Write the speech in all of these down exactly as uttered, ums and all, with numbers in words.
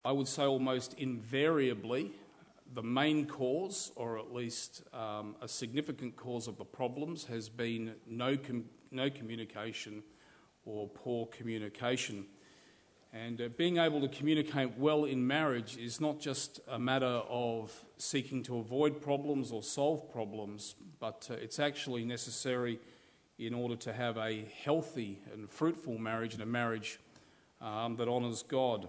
I would say almost invariably the main cause, or at least um, a significant cause of the problems, has been no com- no communication or poor communication. And uh, being able to communicate well in marriage is not just a matter of seeking to avoid problems or solve problems, but uh, it's actually necessary in order to have a healthy and fruitful marriage, and a marriage um, that honours God.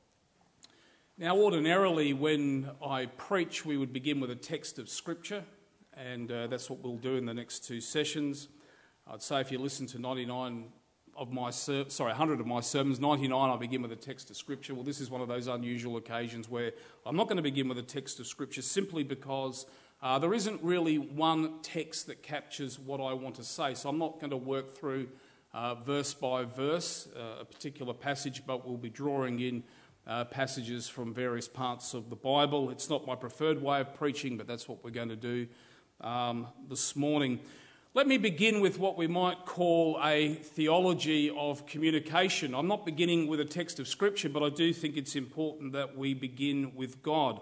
Now, ordinarily, when I preach, we would begin with a text of Scripture, and uh, that's what we'll do in the next two sessions. I'd say if you listen to ninety-nine of my ser- sorry, one hundred of my sermons, ninety-nine I begin with a text of Scripture. Well, this is one of those unusual occasions where I'm not going to begin with a text of Scripture simply because uh, there isn't really one text that captures what I want to say. So I'm not going to work through uh, verse by verse uh, a particular passage, but we'll be drawing in Uh, passages from various parts of the Bible. It's not my preferred way of preaching, but that's what we're going to do um, this morning. Let me begin with what we might call a theology of communication. I'm not beginning with a text of Scripture, but I do think it's important that we begin with God.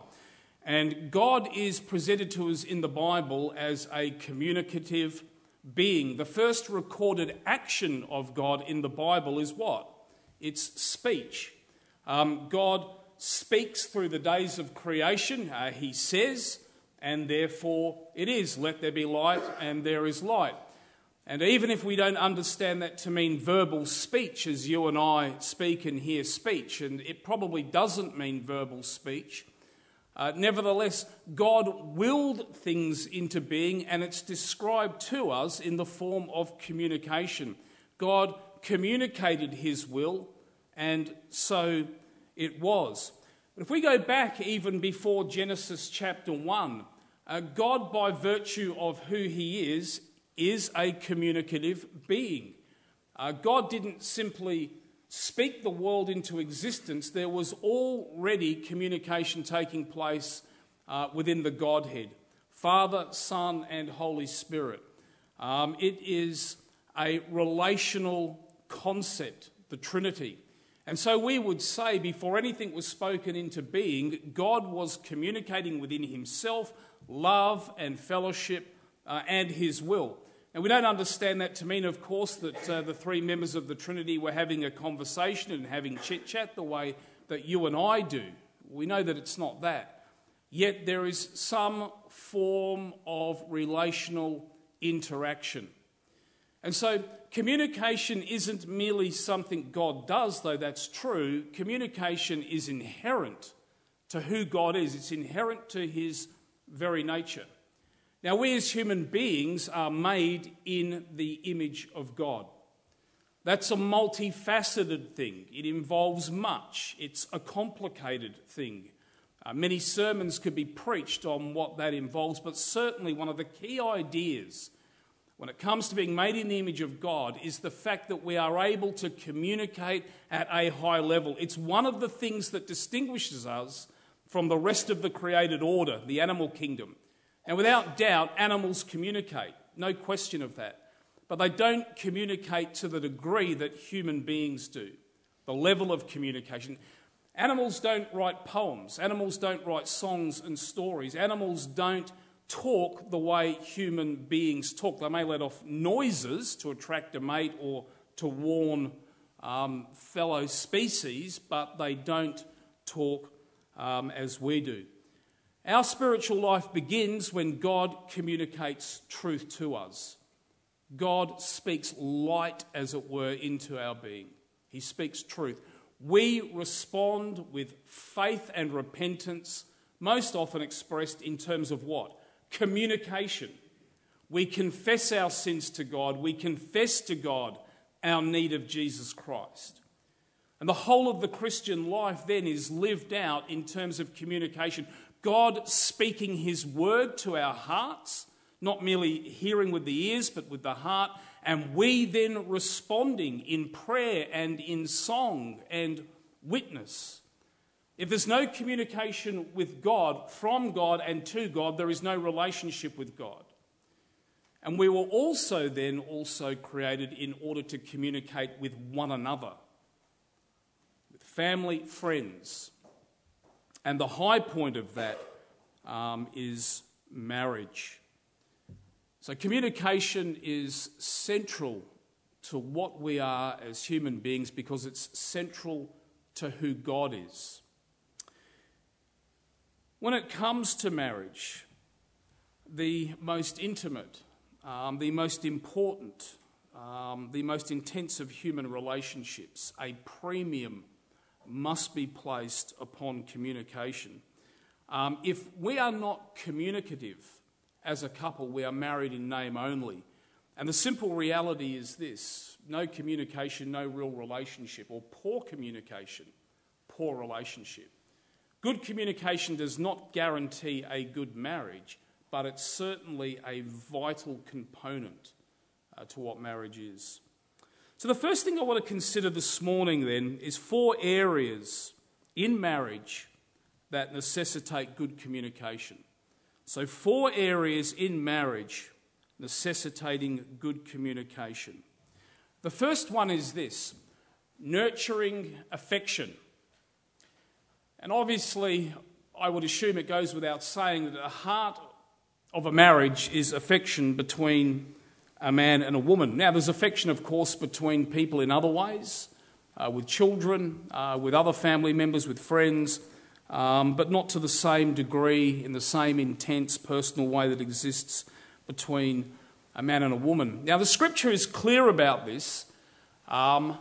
And God is presented to us in the Bible as a communicative being. The first recorded action of God in the Bible is what? It's speech. Um, God speaks through the days of creation. Uh, he says, and therefore it is, let there be light, and there is light. And even if we don't understand that to mean verbal speech, as you and I speak and hear speech, and it probably doesn't mean verbal speech, uh, nevertheless, God willed things into being, and it's described to us in the form of communication. God communicated his will, and so it was. But if we go back even before Genesis chapter one, uh, God, by virtue of who he is, is a communicative being. Uh, God didn't simply speak the world into existence. There was already communication taking place uh, within the Godhead, Father, Son, and Holy Spirit. Um, it is a relational concept, the Trinity. And so we would say, before anything was spoken into being, God was communicating within himself love and fellowship uh, and his will. And we don't understand that to mean, of course, that uh, the three members of the Trinity were having a conversation and having chit-chat the way that you and I do. We know that it's not that. Yet there is some form of relational interaction. And so communication isn't merely something God does, though that's true. Communication is inherent to who God is. It's inherent to his very nature. Now, we as human beings are made in the image of God. That's a multifaceted thing. It involves much. It's a complicated thing. Uh, many sermons could be preached on what that involves, but certainly one of the key ideas when it comes to being made in the image of God is the fact that we are able to communicate at a high level. It's one of the things that distinguishes us from the rest of the created order, the animal kingdom. And without doubt, animals communicate, no question of that. But they don't communicate to the degree that human beings do, the level of communication. Animals don't write poems. Animals don't write songs and stories. Animals don't talk the way human beings talk. They may let off noises to attract a mate or to warn um, fellow species, but they don't talk um, as we do. Our spiritual life begins when God communicates truth to us. God speaks light, as it were, into our being. He speaks truth. We respond with faith and repentance, most often expressed in terms of what? Communication. We confess our sins to God. We confess to God our need of Jesus Christ. And the whole of the Christian life then is lived out in terms of communication. God speaking his word to our hearts, not merely hearing with the ears, but with the heart, and we then responding in prayer and in song and witness. If there's no communication with God, from God and to God, there is no relationship with God. And we were also then also created in order to communicate with one another, with family, friends, And the high point of that um, is marriage. So communication is central to what we are as human beings because it's central to who God is. When it comes to marriage, the most intimate, um, the most important, um, the most intense of human relationships, a premium must be placed upon communication. Um, if we are not communicative as a couple, we are married in name only. And the simple reality is this: no communication, no real relationship, or poor communication, poor relationship. Good communication does not guarantee a good marriage, but it's certainly a vital component uh, to what marriage is. So the first thing I want to consider this morning then is four areas in marriage that necessitate good communication. So four areas in marriage necessitating good communication. The first one is this: nurturing affection. And obviously, I would assume it goes without saying that the heart of a marriage is affection between a man and a woman. Now, there's affection, of course, between people in other ways, uh, with children, uh, with other family members, with friends, um, but not to the same degree, in the same intense personal way that exists between a man and a woman. Now, the scripture is clear about this. Um,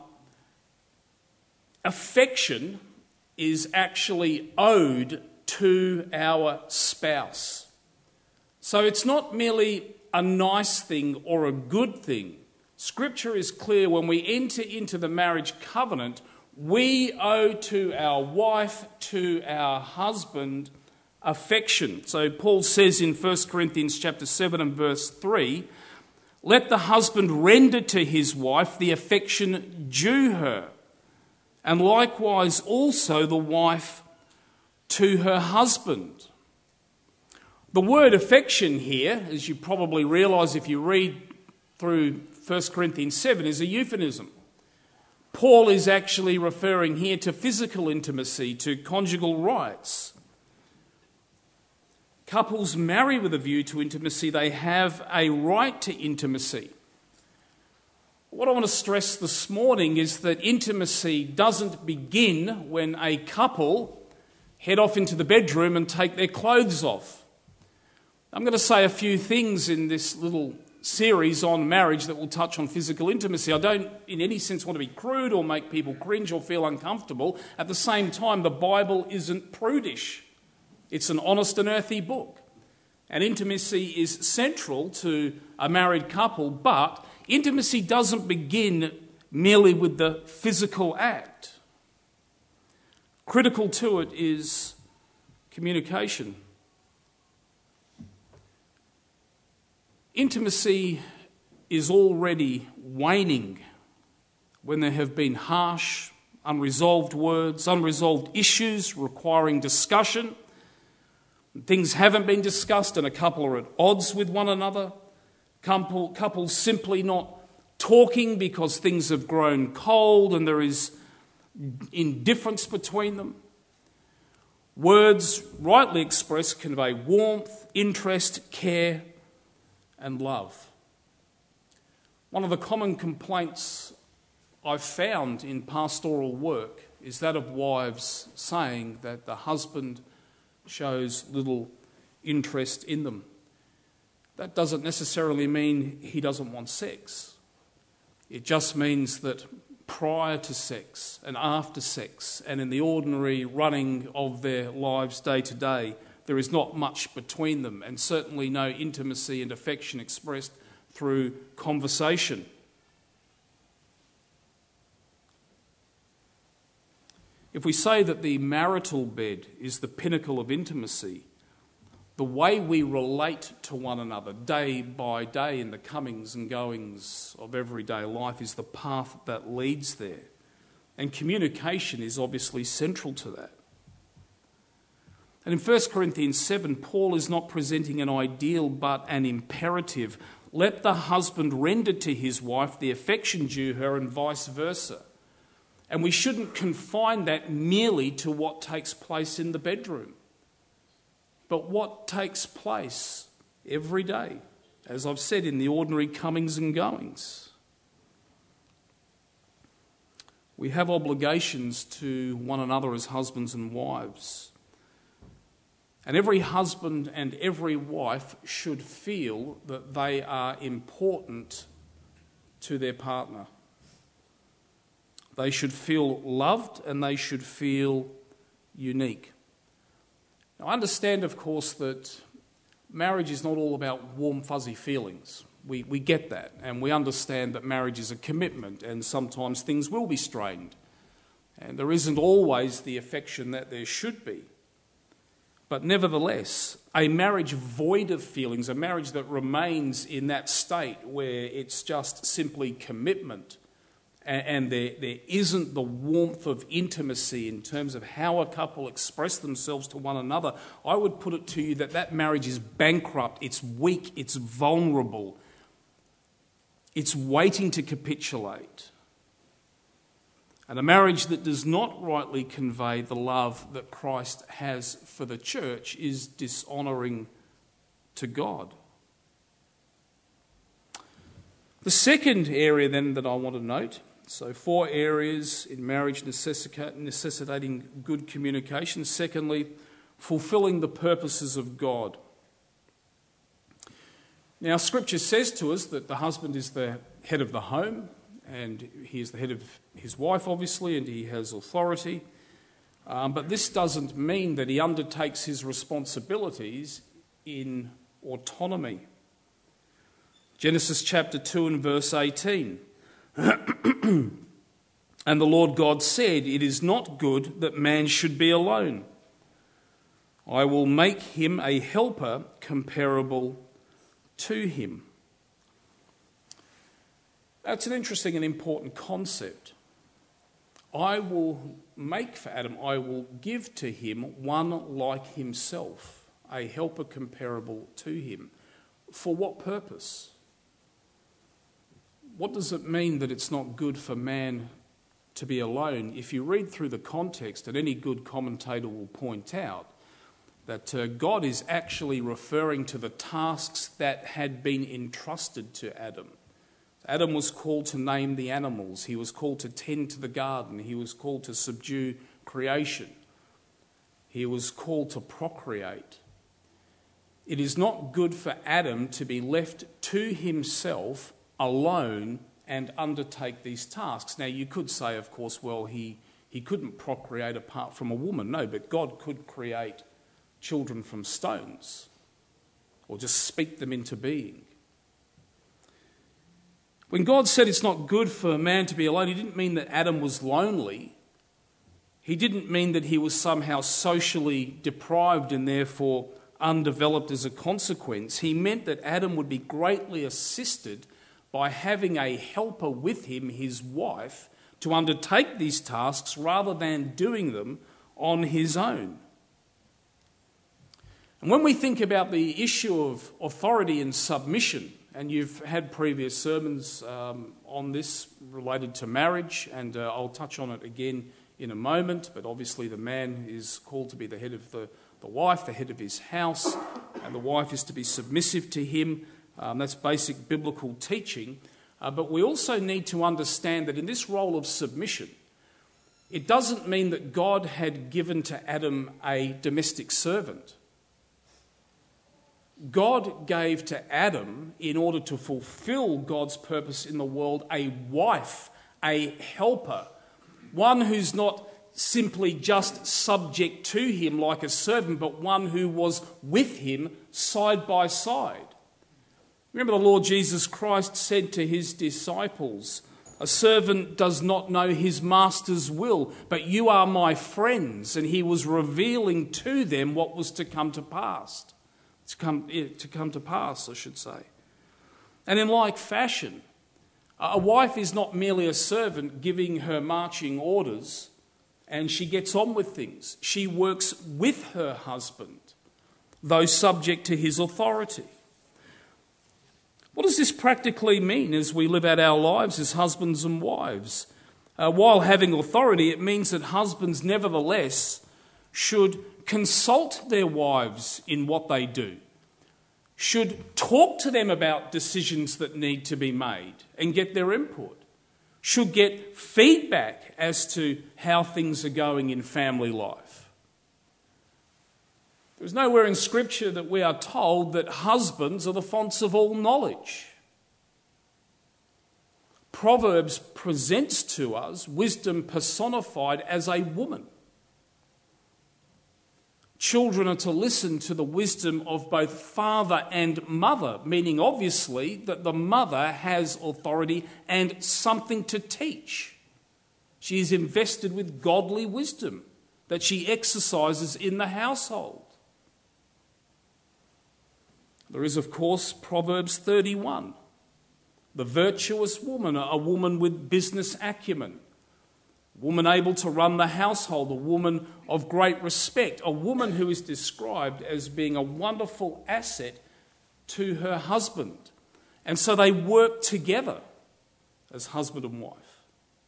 affection is actually owed to our spouse. So it's not merely a nice thing or a good thing. Scripture is clear: when we enter into the marriage covenant, we owe to our wife, to our husband, affection. So Paul says in First Corinthians chapter seven and verse three, "Let the husband render to his wife the affection due her, and likewise also the wife to her husband." The word affection here, as you probably realise if you read through First Corinthians seven, is a euphemism. Paul is actually referring here to physical intimacy, to conjugal rights. Couples marry with a view to intimacy. They have a right to intimacy. What I want to stress this morning is that intimacy doesn't begin when a couple head off into the bedroom and take their clothes off. I'm going to say a few things in this little series on marriage that will touch on physical intimacy. I don't in any sense want to be crude or make people cringe or feel uncomfortable. At the same time, the Bible isn't prudish. It's an honest and earthy book. And intimacy is central to a married couple, but intimacy doesn't begin merely with the physical act. Critical to it is communication. Intimacy is already waning when there have been harsh, unresolved words, unresolved issues requiring discussion. Things haven't been discussed and a couple are at odds with one another. Couple, couples simply not talking because things have grown cold and there is indifference between them. Words rightly expressed convey warmth, interest, care, and love. One of the common complaints I've found in pastoral work is that of wives saying that the husband shows little interest in them. That doesn't necessarily mean he doesn't want sex. It just means that prior to sex and after sex and in the ordinary running of their lives day to day, there is not much between them, and certainly no intimacy and affection expressed through conversation. If we say that the marital bed is the pinnacle of intimacy, the way we relate to one another day by day in the comings and goings of everyday life is the path that leads there. And communication is obviously central to that. And in First Corinthians seven, Paul is not presenting an ideal but an imperative. Let the husband render to his wife the affection due her and vice versa. And we shouldn't confine that merely to what takes place in the bedroom, but what takes place every day, as I've said, in the ordinary comings and goings. We have obligations to one another as husbands and wives. And every husband and every wife should feel that they are important to their partner. They should feel loved and they should feel unique. Now, I understand, of course, that marriage is not all about warm, fuzzy feelings. We, we get that, and we understand that marriage is a commitment, and sometimes things will be strained, and there isn't always the affection that there should be. But nevertheless, a marriage void of feelings, a marriage that remains in that state where it's just simply commitment, and, and there, there isn't the warmth of intimacy in terms of how a couple express themselves to one another, I would put it to you that that marriage is bankrupt, it's weak, it's vulnerable. It's waiting to capitulate. And a marriage that does not rightly convey the love that Christ has for the church is dishonouring to God. The second area then that I want to note, so four areas in marriage necessitating good communication. Secondly, fulfilling the purposes of God. Now, Scripture says to us that the husband is the head of the home, and he is the head of his wife, obviously, and he has authority. Um, but this doesn't mean that he undertakes his responsibilities in autonomy. Genesis chapter two and verse eighteen. And the Lord God said, "It is not good that man should be alone. I will make him a helper comparable to him." That's an interesting and important concept. I will make for Adam, I will give to him one like himself, a helper comparable to him. For what purpose? What does it mean that it's not good for man to be alone? If you read through the context, and any good commentator will point out, that uh, God is actually referring to the tasks that had been entrusted to Adam. Adam was called to name the animals. He was called to tend to the garden. He was called to subdue creation. He was called to procreate. It is not good for Adam to be left to himself alone and undertake these tasks. Now, you could say, of course, well, he, he couldn't procreate apart from a woman. No, but God could create children from stones, or just speak them into being. When God said it's not good for a man to be alone, he didn't mean that Adam was lonely. He didn't mean that he was somehow socially deprived and therefore undeveloped as a consequence. He meant that Adam would be greatly assisted by having a helper with him, his wife, to undertake these tasks rather than doing them on his own. And when we think about the issue of authority and submission, and you've had previous sermons um, on this related to marriage, and uh, I'll touch on it again in a moment, but obviously the man is called to be the head of the, the wife, the head of his house, and the wife is to be submissive to him. Um, that's basic biblical teaching. Uh, but we also need to understand that in this role of submission, it doesn't mean that God had given to Adam a domestic servant. God gave to Adam, in order to fulfill God's purpose in the world, a wife, a helper, one who's not simply just subject to him like a servant, but one who was with him side by side. Remember, the Lord Jesus Christ said to his disciples, "A servant does not know his master's will, but you are my friends." And he was revealing to them what was to come to pass. To come, to come to pass, I should say. And in like fashion, a wife is not merely a servant giving her marching orders and she gets on with things. She works with her husband, though subject to his authority. What does this practically mean as we live out our lives as husbands and wives? Uh, while having authority, it means that husbands nevertheless should consult their wives in what they do, should talk to them about decisions that need to be made and get their input, should get feedback as to how things are going in family life. There's nowhere in Scripture that we are told that husbands are the fonts of all knowledge. Proverbs presents to us wisdom personified as a woman. Children are to listen to the wisdom of both father and mother, meaning obviously that the mother has authority and something to teach. She is invested with godly wisdom that she exercises in the household. There is, of course, Proverbs thirty-one. The virtuous woman, a woman with business acumen, a woman able to run the household, a woman of great respect, a woman who is described as being a wonderful asset to her husband. And so they work together as husband and wife.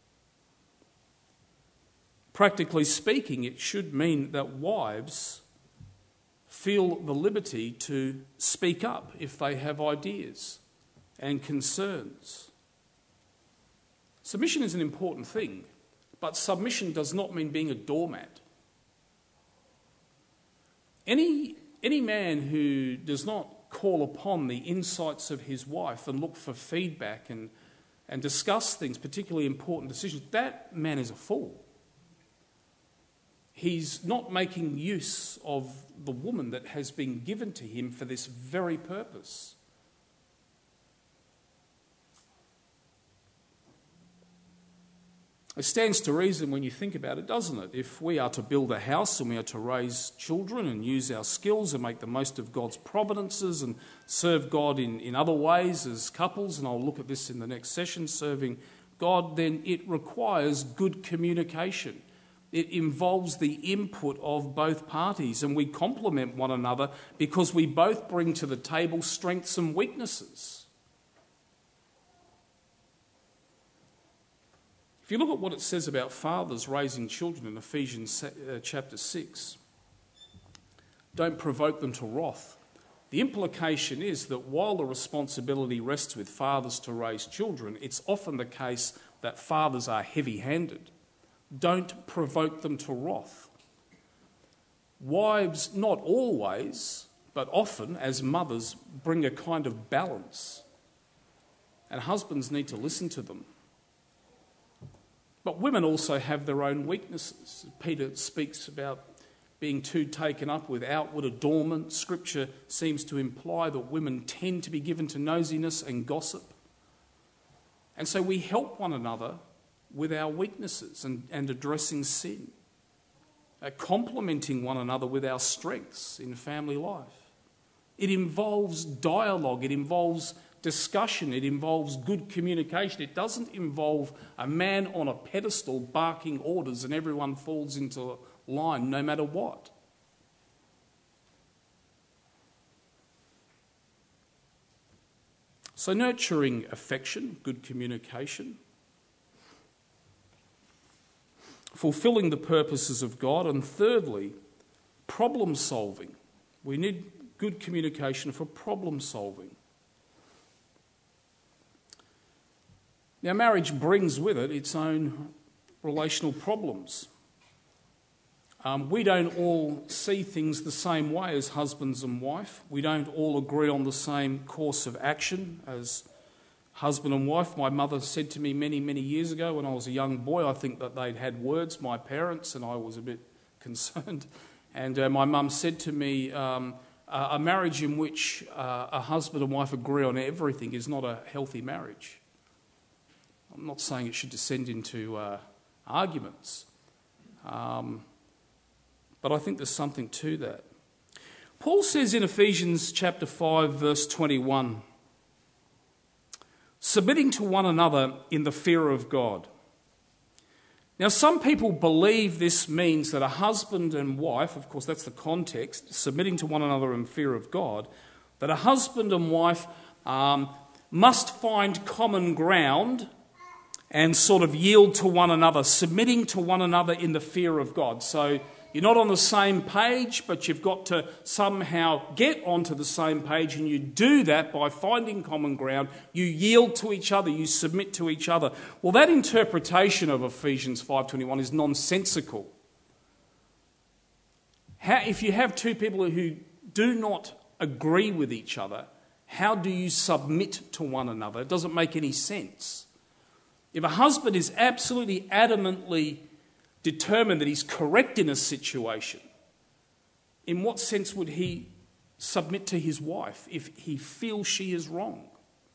Practically speaking, it should mean that wives feel the liberty to speak up if they have ideas and concerns. Submission is an important thing, but submission does not mean being a doormat. Any, any man who does not call upon the insights of his wife and look for feedback and, and discuss things, particularly important decisions, that man is a fool. He's not making use of the woman that has been given to him for this very purpose. It stands to reason when you think about it, doesn't it? If we are to build a house and we are to raise children and use our skills and make the most of God's providences and serve God in, in other ways as couples, and I'll look at this in the next session, serving God, then it requires good communication. It involves the input of both parties, and we complement one another because we both bring to the table strengths and weaknesses. If you look at what it says about fathers raising children in Ephesians uh, chapter six, don't provoke them to wrath. The implication is that while the responsibility rests with fathers to raise children, it's often the case that fathers are heavy-handed. Don't provoke them to wrath. Wives, not always, but often, as mothers, bring a kind of balance, and husbands need to listen to them. But women also have their own weaknesses. Peter speaks about being too taken up with outward adornment. Scripture seems to imply that women tend to be given to nosiness and gossip. And so we help one another with our weaknesses and, and addressing sin, uh, complementing one another with our strengths in family life. It involves dialogue, it involves discussion, it involves good communication. It doesn't involve a man on a pedestal barking orders and everyone falls into line no matter what. So nurturing affection, good communication, fulfilling the purposes of God, and thirdly, problem solving. We need good communication for problem solving. Now, marriage brings with it its own relational problems. Um, we don't all see things the same way as husbands and wife. We don't all agree on the same course of action as husband and wife. My mother said to me many, many years ago when I was a young boy, I think that they'd had words, my parents, and I was a bit concerned. And uh, my mum said to me, um, a marriage in which uh, a husband and wife agree on everything is not a healthy marriage. I'm not saying it should descend into uh, arguments, um, but I think there's something to that. Paul says in Ephesians chapter five, verse twenty-one, submitting to one another in the fear of God. Now, some people believe this means that a husband and wife, of course that's the context, submitting to one another in fear of God, that a husband and wife um, must find common ground and sort of yield to one another, submitting to one another in the fear of God. So you're not on the same page, but you've got to somehow get onto the same page, and you do that by finding common ground. You yield to each other, you submit to each other. Well, that interpretation of Ephesians five twenty-one is nonsensical. How, if you have two people who do not agree with each other, how do you submit to one another? It doesn't make any sense. If a husband is absolutely adamantly determined that he's correct in a situation, in what sense would he submit to his wife if he feels she is wrong?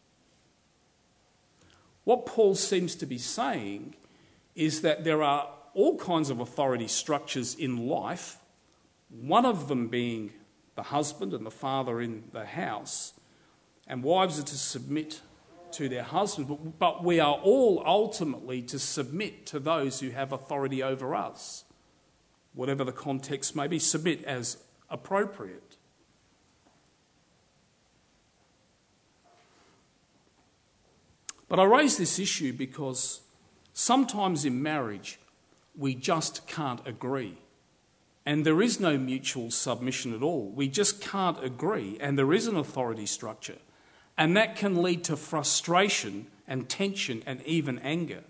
What Paul seems to be saying is that there are all kinds of authority structures in life, one of them being the husband and the father in the house, and wives are to submit to their husbands, but, but we are all ultimately to submit to those who have authority over us, whatever the context may be. Submit as appropriate. But I raise this issue because sometimes in marriage we just can't agree, and there is no mutual submission at all. We just can't agree, and there is an authority structure. And that can lead to frustration and tension and even anger.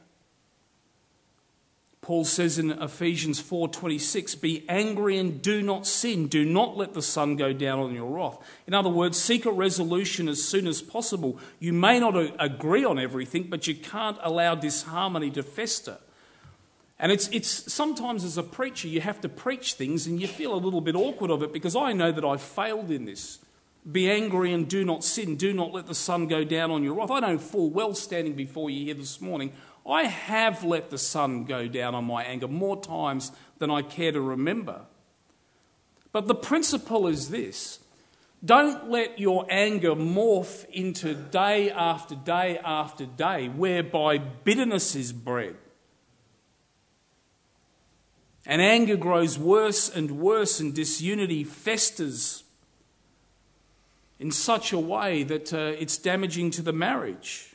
Paul says in Ephesians four twenty-six, "Be angry and do not sin. Do not let the sun go down on your wrath." In other words, seek a resolution as soon as possible. You may not agree on everything, but you can't allow disharmony to fester. And it's, it's sometimes as a preacher, you have to preach things and you feel a little bit awkward of it, because I know that I've failed in this. Be angry and do not sin. Do not let the sun go down on your wrath. I know full well, standing before you here this morning, I have let the sun go down on my anger more times than I care to remember. But the principle is this: don't let your anger morph into day after day after day, whereby bitterness is bred. And anger grows worse and worse, and disunity festers in such a way that uh, it's damaging to the marriage.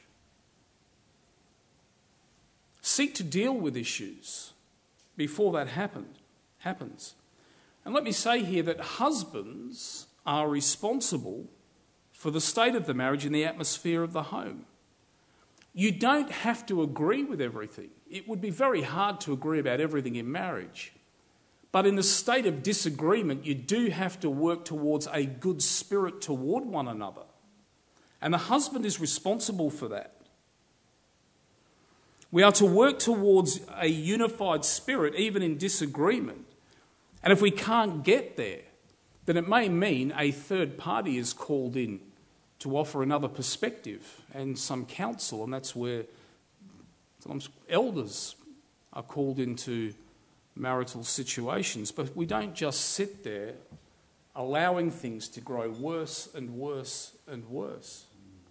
Seek to deal with issues before that happen, happens. And let me say here that husbands are responsible for the state of the marriage and the atmosphere of the home. You don't have to agree with everything. It would be very hard to agree about everything in marriage. But in the state of disagreement, you do have to work towards a good spirit toward one another. And the husband is responsible for that. We are to work towards a unified spirit, even in disagreement. And if we can't get there, then it may mean a third party is called in to offer another perspective and some counsel. And that's where sometimes elders are called into marital situations. But we don't just sit there allowing things to grow worse and worse and worse.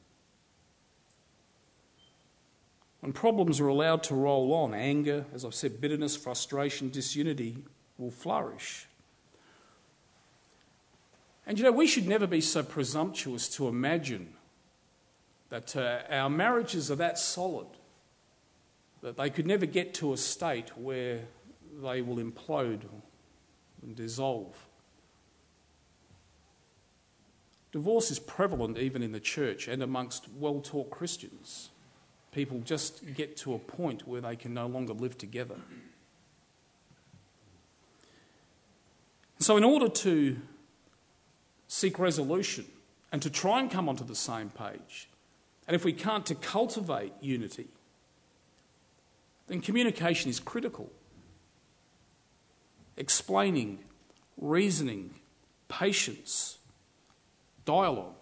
When problems are allowed to roll on, anger, as I've said, bitterness, frustration, disunity will flourish. And you know, we should never be so presumptuous to imagine that uh, our marriages are that solid that they could never get to a state where they will implode and dissolve. Divorce is prevalent even in the church and amongst well-taught Christians. People just get to a point where they can no longer live together. So in order to seek resolution and to try and come onto the same page, and if we can't, to cultivate unity, then communication is critical. Explaining, reasoning, patience, dialogue.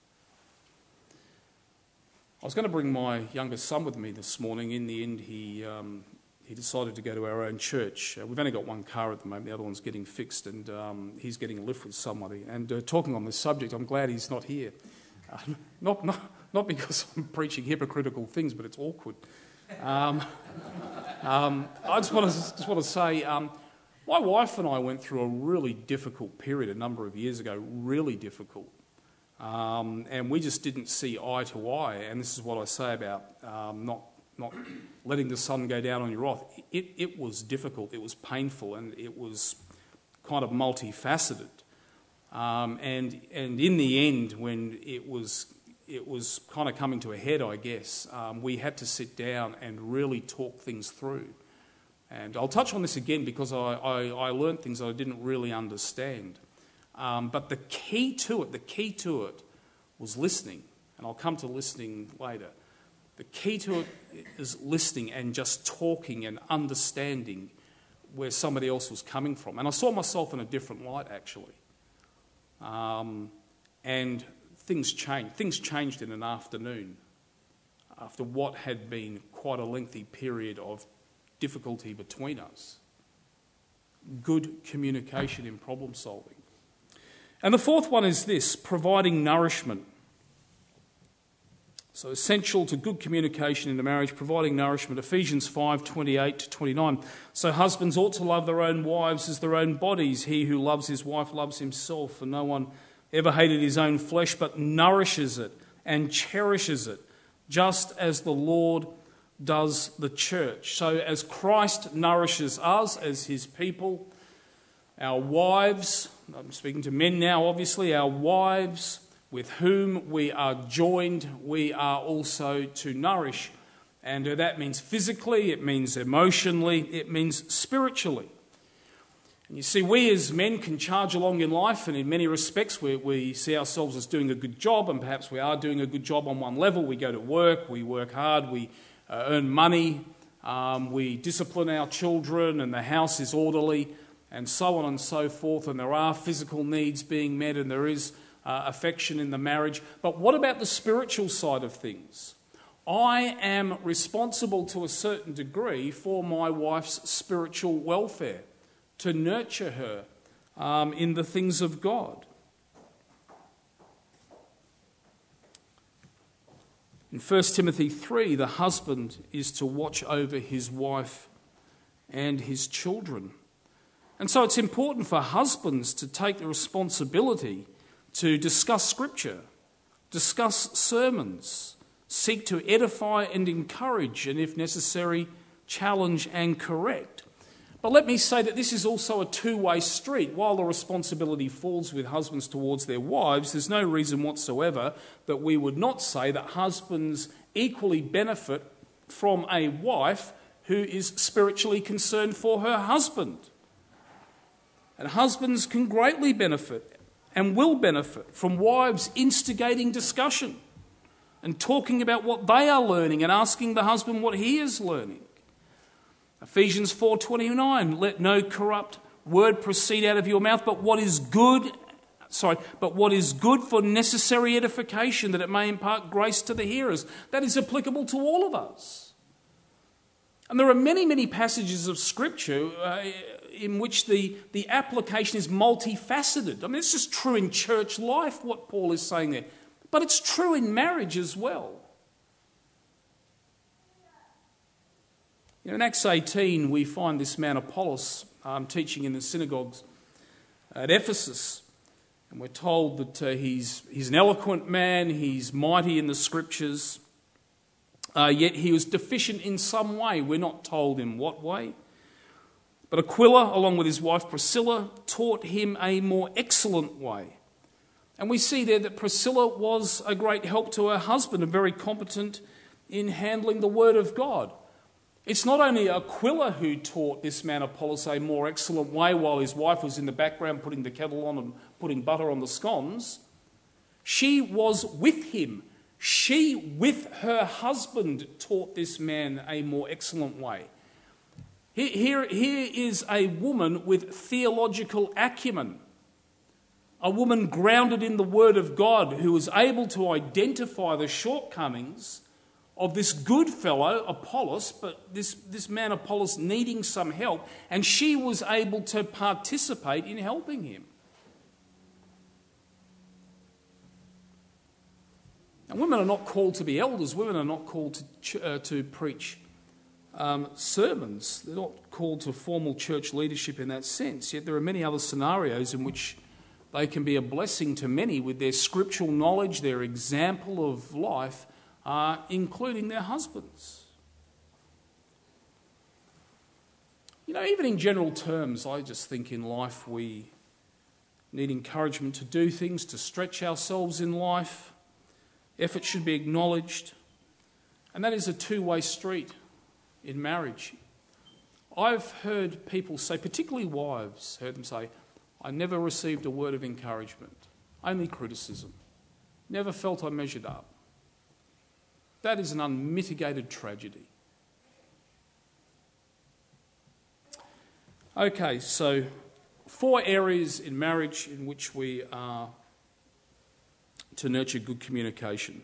I was going to bring my youngest son with me this morning. In the end, he um, he decided to go to our own church. Uh, we've only got one car at the moment. The other one's getting fixed, and um, he's getting a lift with somebody. And uh, talking on this subject, I'm glad he's not here. Uh, not, not, not because I'm preaching hypocritical things, but it's awkward. Um, um, I just want to just want to say... Um, My wife and I went through a really difficult period a number of years ago, really difficult. Um, and we just didn't see eye to eye. And this is what I say about um, not not letting the sun go down on your wrath. It, it was difficult, it was painful, and it was kind of multifaceted. Um, and and in the end, when it was it was kind of coming to a head, I guess, um, we had to sit down and really talk things through. And I'll touch on this again because I, I, I learned things that I didn't really understand. Um, but the key to it, the key to it was listening. And I'll come to listening later. The key to it is listening and just talking and understanding where somebody else was coming from. And I saw myself in a different light, actually. Um, and things changed. Things changed in an afternoon after what had been quite a lengthy period of difficulty between us. Good communication in problem solving. And the fourth one is this, providing nourishment. So essential to good communication in a marriage, providing nourishment. Ephesians five, twenty-eight to twenty-nine. So husbands ought to love their own wives as their own bodies. He who loves his wife loves himself, for no one ever hated his own flesh, but nourishes it and cherishes it, just as the Lord does the church. So as Christ nourishes us as his people, our wives, I'm speaking to men now obviously, our wives with whom we are joined, we are also to nourish. And that means physically, it means emotionally, it means spiritually. And you see, we as men can charge along in life, and in many respects we, we see ourselves as doing a good job, and perhaps we are doing a good job on one level. We go to work, we work hard, we uh, earn money, um, we discipline our children, and the house is orderly, and so on and so forth, and there are physical needs being met, and there is uh, affection in the marriage. But what about the spiritual side of things? I am responsible to a certain degree for my wife's spiritual welfare, to nurture her um, in the things of God. In First Timothy three, the husband is to watch over his wife and his children. And so it's important for husbands to take the responsibility to discuss Scripture, discuss sermons, seek to edify and encourage, and if necessary, challenge and correct. But let me say that this is also a two-way street. While the responsibility falls with husbands towards their wives, there's no reason whatsoever that we would not say that husbands equally benefit from a wife who is spiritually concerned for her husband. And husbands can greatly benefit and will benefit from wives instigating discussion and talking about what they are learning and asking the husband what he is learning. Ephesians four twenty-nine, let no corrupt word proceed out of your mouth, but what is good, sorry, but what is good for necessary edification, that it may impart grace to the hearers. That is applicable to all of us. And there are many, many passages of Scripture uh, in which the, the application is multifaceted. I mean, it's just true in church life, what Paul is saying there. But it's true in marriage as well. You know, in Acts eighteen, we find this man Apollos um, teaching in the synagogues at Ephesus. And we're told that uh, he's, he's an eloquent man, he's mighty in the Scriptures, uh, yet he was deficient in some way. We're not told in what way. But Aquila, along with his wife Priscilla, taught him a more excellent way. And we see there that Priscilla was a great help to her husband and very competent in handling the word of God. It's not only Aquila who taught this man Apollos a more excellent way while his wife was in the background putting the kettle on and putting butter on the scones. She was with him. She, with her husband, taught this man a more excellent way. Here, here is a woman with theological acumen, a woman grounded in the Word of God who was able to identify the shortcomings of this good fellow, Apollos, but this, this man Apollos needing some help, and she was able to participate in helping him. And women are not called to be elders. Women are not called to, ch- uh, to preach um, sermons. They're not called to formal church leadership in that sense. Yet there are many other scenarios in which they can be a blessing to many with their scriptural knowledge, their example of life, Uh, including their husbands. You know, even in general terms, I just think in life we need encouragement to do things, to stretch ourselves in life. Effort should be acknowledged. And that is a two-way street in marriage. I've heard people say, particularly wives, heard them say, I never received a word of encouragement, only criticism. Never felt I measured up. That is an unmitigated tragedy. Okay, so four areas in marriage in which we are to nurture good communication.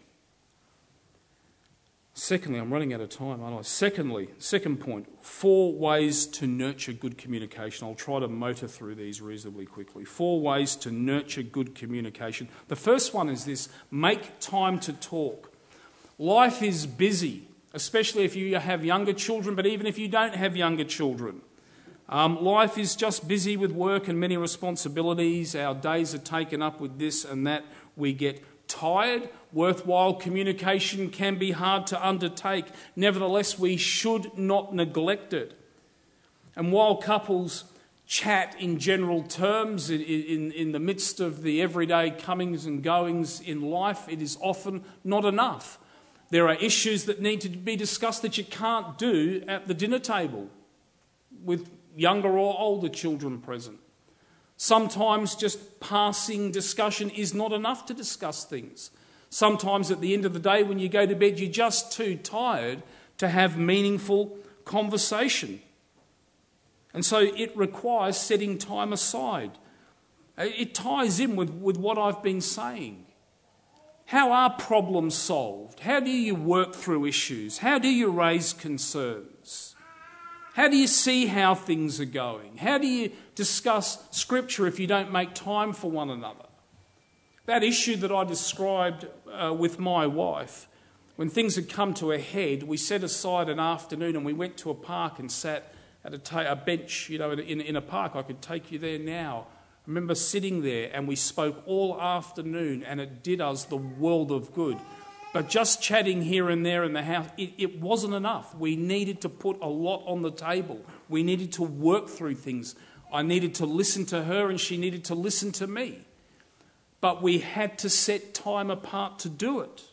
Secondly, I'm running out of time, aren't I? Secondly, second point, four ways to nurture good communication. I'll try to motor through these reasonably quickly. Four ways to nurture good communication. The first one is this: make time to talk. Life is busy, especially if you have younger children, but even if you don't have younger children. Um, life is just busy with work and many responsibilities. Our days are taken up with this and that. We get tired. Worthwhile communication can be hard to undertake. Nevertheless, we should not neglect it. And while couples chat in general terms in, in, in the midst of the everyday comings and goings in life, it is often not enough. There are issues that need to be discussed that you can't do at the dinner table with younger or older children present. Sometimes just passing discussion is not enough to discuss things. Sometimes at the end of the day when you go to bed, you're just too tired to have meaningful conversation. And so it requires setting time aside. It ties in with, with what I've been saying. How are problems solved? How do you work through issues? How do you raise concerns? How do you see how things are going? How do you discuss Scripture if you don't make time for one another? That issue that I described uh, with my wife, when things had come to a head, we set aside an afternoon and we went to a park and sat at a, ta- a bench, you know, in, in a park. I could take you there now. I remember sitting there and we spoke all afternoon and it did us the world of good. But just chatting here and there in the house, it, it wasn't enough. We needed to put a lot on the table. We needed to work through things. I needed to listen to her and she needed to listen to me. But we had to set time apart to do it.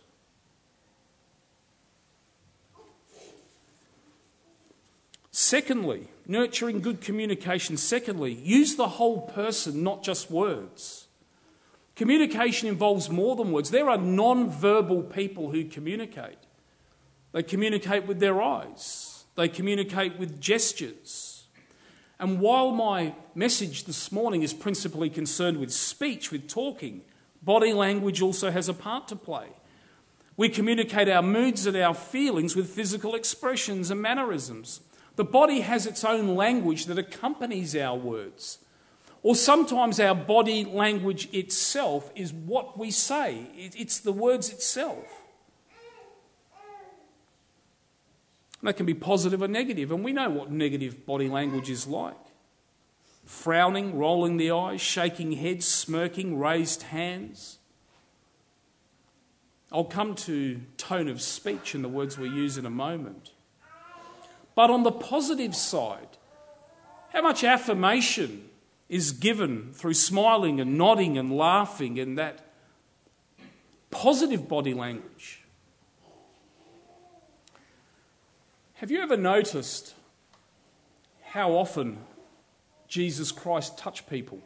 Secondly, nurturing good communication. Secondly, use the whole person, not just words. Communication involves more than words. There are non-verbal people who communicate. They communicate with their eyes. They communicate with gestures. And while my message this morning is principally concerned with speech, with talking, body language also has a part to play. We communicate our moods and our feelings with physical expressions and mannerisms. The body has its own language that accompanies our words. Or sometimes our body language itself is what we say. It's the words itself. That can be positive or negative, and we know what negative body language is like. Frowning, rolling the eyes, shaking heads, smirking, raised hands. I'll come to tone of speech and the words we use in a moment. But on the positive side, how much affirmation is given through smiling and nodding and laughing and that positive body language. Have you ever noticed how often Jesus Christ touched people?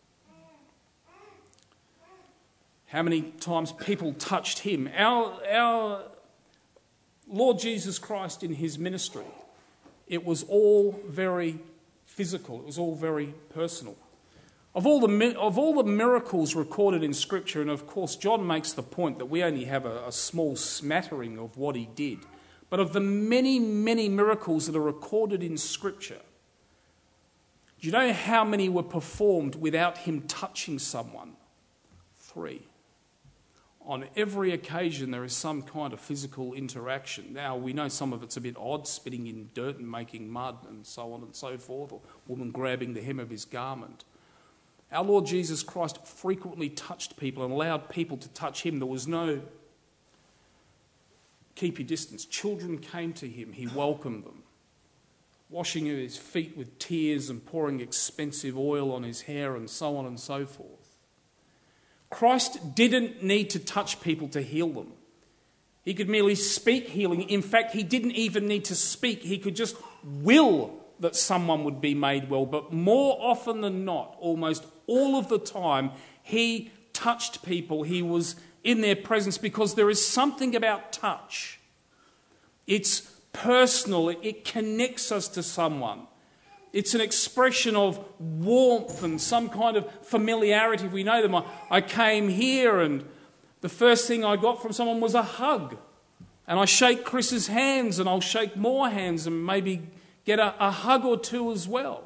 How many times people touched him? Our, our Lord Jesus Christ in his ministry, it was all very physical. It was all very personal. Of all the of all the miracles recorded in Scripture, and of course John makes the point that we only have a, a small smattering of what he did, but of the many, many miracles that are recorded in Scripture, do you know how many were performed without him touching someone? Three. On every occasion there is some kind of physical interaction. Now we know some of it's a bit odd, spitting in dirt and making mud and so on and so forth, or a woman grabbing the hem of his garment. Our Lord Jesus Christ frequently touched people and allowed people to touch him. There was no keep your distance. Children came to him, he welcomed them. washing his feet with tears and pouring expensive oil on his hair and so on and so forth. Christ didn't need to touch people to heal them. He could merely speak healing. In fact, he didn't even need to speak. He could just will that someone would be made well. But more often than not, almost all of the time, he touched people. He was in their presence because there is something about touch. It's personal. It connects us to someone. It's an expression of warmth and some kind of familiarity. We know them. I, I came here and the first thing I got from someone was a hug. And I shake Chris's hands and I'll shake more hands and maybe get a, a hug or two as well.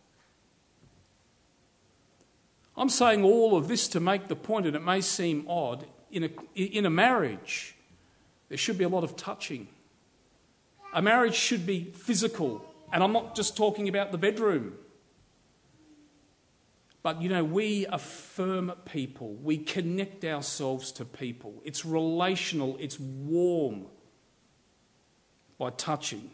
I'm saying all of this to make the point, and it may seem odd, in a, in a marriage, there should be a lot of touching. A marriage should be physical, and I'm not just talking about the bedroom. But, you know, we affirm people. We connect ourselves to people. It's relational. It's warm by touching.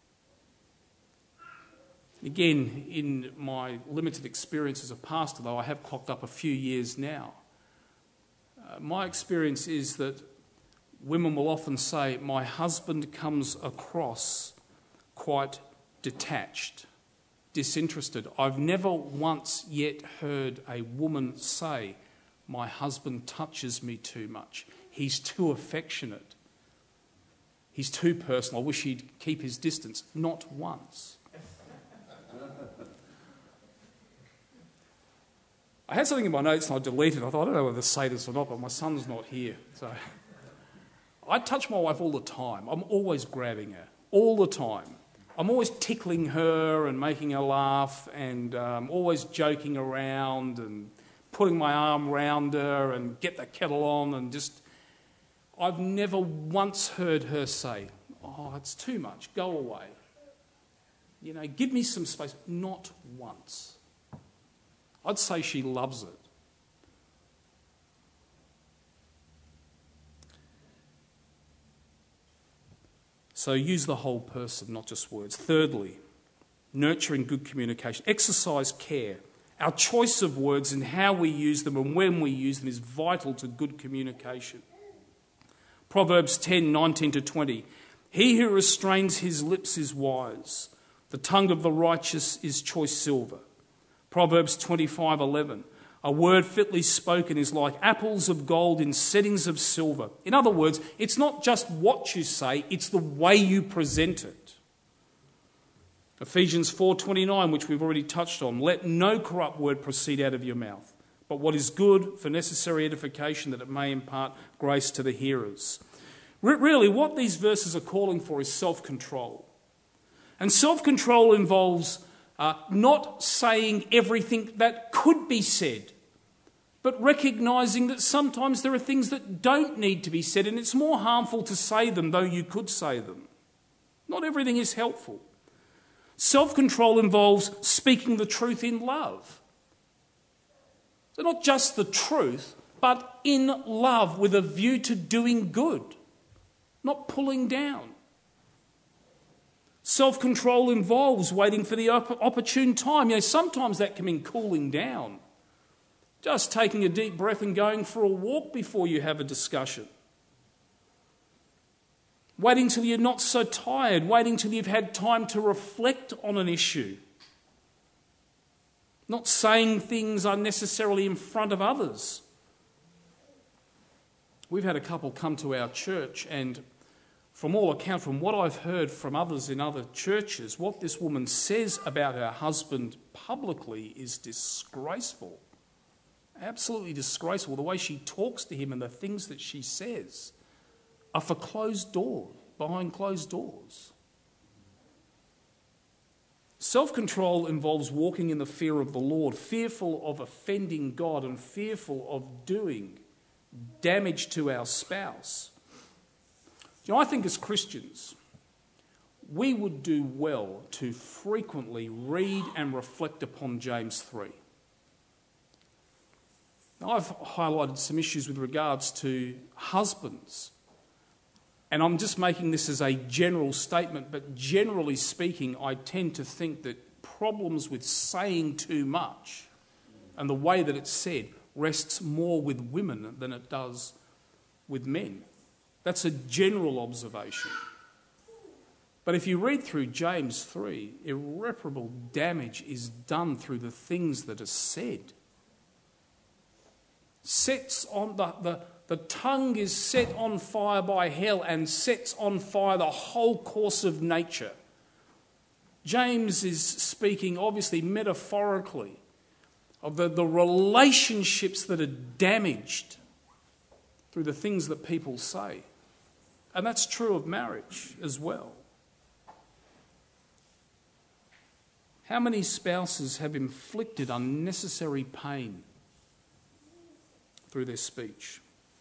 Again, in my limited experience as a pastor, though I have clocked up a few years now, uh, my experience is that women will often say, my husband comes across quite detached, disinterested. I've never once yet heard a woman say, my husband touches me too much. He's too affectionate. He's too personal. I wish he'd keep his distance. Not once. I had something in my notes and I deleted it. I thought, I don't know whether to say this or not, but my son's not here. So I touch my wife all the time. I'm always grabbing her, all the time. I'm always tickling her and making her laugh and um, always joking around and putting my arm round her and get the kettle on and just... I've never once heard her say, oh, it's too much, go away. You know, give me some space. Not once. I'd say she loves it. So use the whole person, not just words. Thirdly, nurturing good communication. Exercise care. Our choice of words and how we use them and when we use them is vital to good communication. Proverbs ten, nineteen to twenty. He who restrains his lips is wise. The tongue of the righteous is choice silver. Proverbs twenty-five, eleven. A word fitly spoken is like apples of gold in settings of silver. In other words, it's not just what you say, it's the way you present it. Ephesians four twenty-nine, which we've already touched on. Let no corrupt word proceed out of your mouth, but what is good for necessary edification, that it may impart grace to the hearers. Really, what these verses are calling for is self-control. And self-control involves uh, not saying everything that could be said, but recognising that sometimes there are things that don't need to be said, and it's more harmful to say them, though you could say them. Not everything is helpful. Self-control involves speaking the truth in love. So not just the truth, but in love with a view to doing good, not pulling down. Self-control involves waiting for the op- opportune time. You know, sometimes that can mean cooling down. Just taking a deep breath and going for a walk before you have a discussion. Waiting till you're not so tired. Waiting till you've had time to reflect on an issue. Not saying things unnecessarily in front of others. We've had a couple come to our church, and from all account, from what I've heard from others in other churches, what this woman says about her husband publicly is disgraceful. Absolutely disgraceful. The way she talks to him and the things that she says are for closed doors, behind closed doors. Self-control involves walking in the fear of the Lord, fearful of offending God and fearful of doing damage to our spouse. You know, I think as Christians, we would do well to frequently read and reflect upon James three. Now, I've highlighted some issues with regards to husbands And I'm just making this as a general statement, but generally speaking, I tend to think that problems with saying too much and the way that it's said rests more with women than it does with men. That's a general observation. But if you read through James three, irreparable damage is done through the things that are said. Sets on the, the, the tongue is set on fire by hell and sets on fire the whole course of nature. James is speaking obviously metaphorically of the, the relationships that are damaged through the things that people say. And that's true of marriage as well. How many spouses have inflicted unnecessary pain through their speech?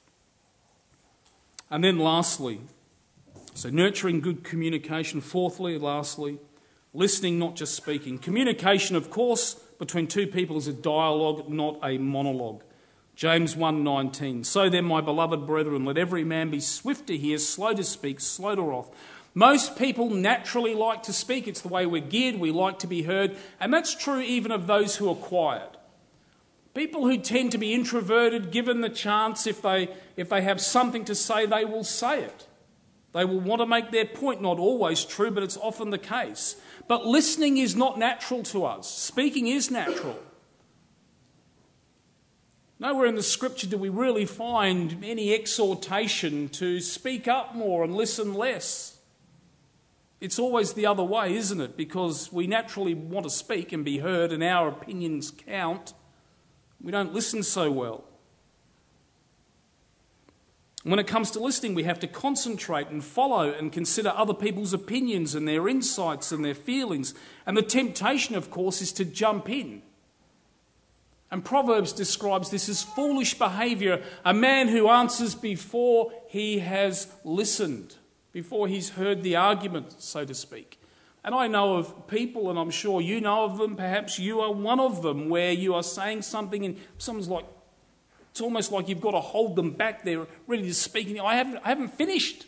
And then lastly, so nurturing good communication. Fourthly, lastly, listening, not just speaking. Communication, of course, between two people is a dialogue, not a monologue. James one nineteen. So then, my beloved brethren, let every man be swift to hear, slow to speak, slow to wrath. Most people naturally like to speak. It's the way we're geared. We like to be heard. And that's true even of those who are quiet. People who tend to be introverted, given the chance, if they, if they have something to say, they will say it. They will want to make their point. Not always true, but it's often the case. But listening is not natural to us. Speaking is natural. Nowhere in the scripture do we really find any exhortation to speak up more and listen less. It's always the other way, isn't it? Because we naturally want to speak and be heard and our opinions count. We don't listen so well. When it comes to listening, we have to concentrate and follow and consider other people's opinions and their insights and their feelings. And the temptation, of course, is to jump in. And Proverbs describes this as foolish behaviour, a man who answers before he has listened, before he's heard the argument, so to speak. And I know of people, and I'm sure you know of them, perhaps you are one of them, where you are saying something and someone's like, it's almost like you've got to hold them back. They're ready to speak, and I haven't, I haven't finished.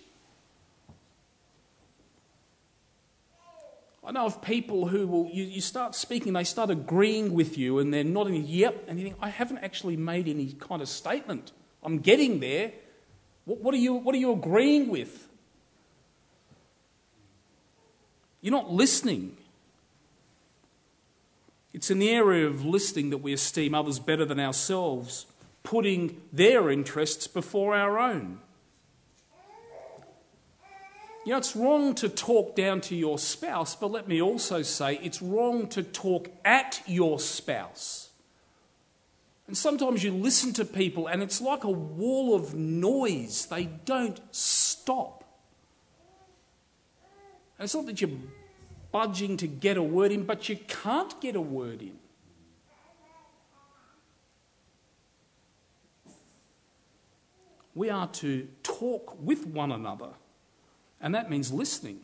I know of people who will, you, you start speaking, they start agreeing with you, and they're nodding, yep, and you think, I haven't actually made any kind of statement. I'm getting there. What, what are you, what are you agreeing with? You're not listening. It's in the area of listening that we esteem others better than ourselves, putting their interests before our own. You know, it's wrong to talk down to your spouse, but let me also say it's wrong to talk at your spouse. And sometimes you listen to people and it's like a wall of noise. They don't stop. And it's not that you're budging to get a word in, but you can't get a word in. We are to talk with one another, and that means listening.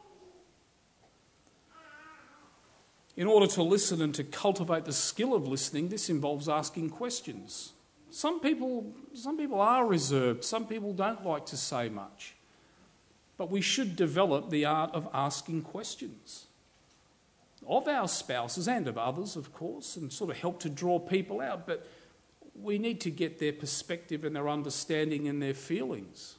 In order to listen and to cultivate the skill of listening, this involves asking questions. Some people, some people are reserved, some people don't like to say much. But we should develop the art of asking questions of our spouses and of others, of course, and sort of help to draw people out. But we need to get their perspective and their understanding and their feelings.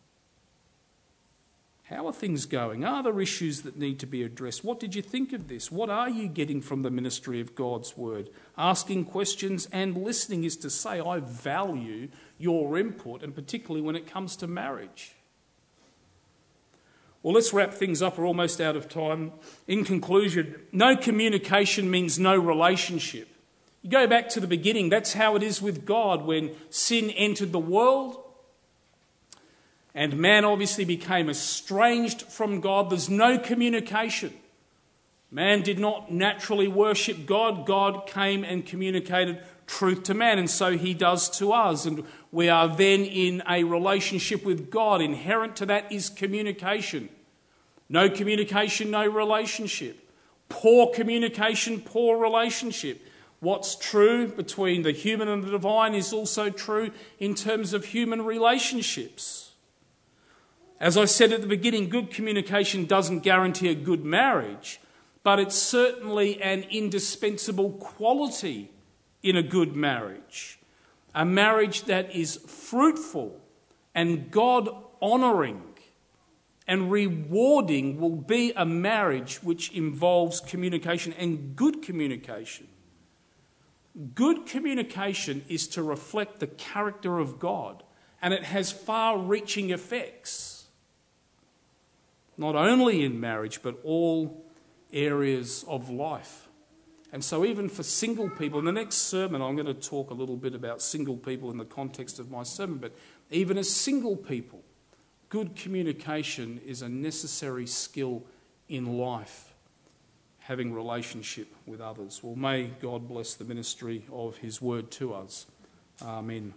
How are things going? Are there issues that need to be addressed? What did you think of this? What are you getting from the ministry of God's word? Asking questions and listening is to say, I value your input, and particularly when it comes to marriage. Well, let's wrap things up. We're almost out of time. In conclusion, no communication means no relationship. You go back to the beginning, that's how it is with God. When sin entered the world and man obviously became estranged from God, there's no communication. Man did not naturally worship God. God came and communicated truth to man, and so he does to us. And we are then in a relationship with God. Inherent to that is communication. No communication, no relationship. Poor communication, poor relationship. What's true between the human and the divine is also true in terms of human relationships. As I said at the beginning, good communication doesn't guarantee a good marriage, but it's certainly an indispensable quality in a good marriage. A marriage that is fruitful and God-honouring and rewarding will be a marriage which involves communication, and good communication. Good communication is to reflect the character of God, and it has far-reaching effects, not only in marriage, but all areas of life. And so even for single people, in the next sermon I'm going to talk a little bit about single people in the context of my sermon, but even as single people, good communication is a necessary skill in life, having relationship with others. Well, may God bless the ministry of his word to us. Amen.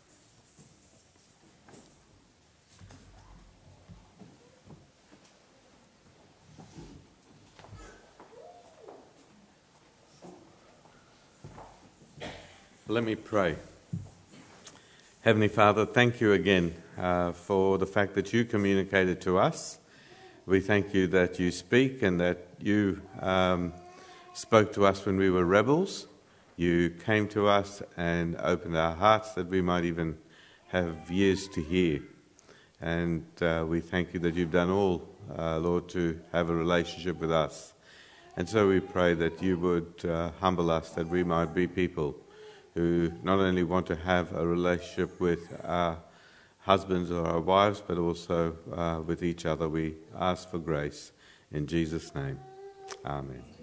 Let me pray. Heavenly Father, thank you again uh, for the fact that you communicated to us. We thank you that you speak and that you um, spoke to us when we were rebels. You came to us and opened our hearts that we might even have ears to hear. And uh, we thank you that you've done all, uh, Lord, to have a relationship with us. And so we pray that you would uh, humble us, that we might be people who not only want to have a relationship with our husbands or our wives, but also uh, with each other. We ask for grace in Jesus' name. Amen.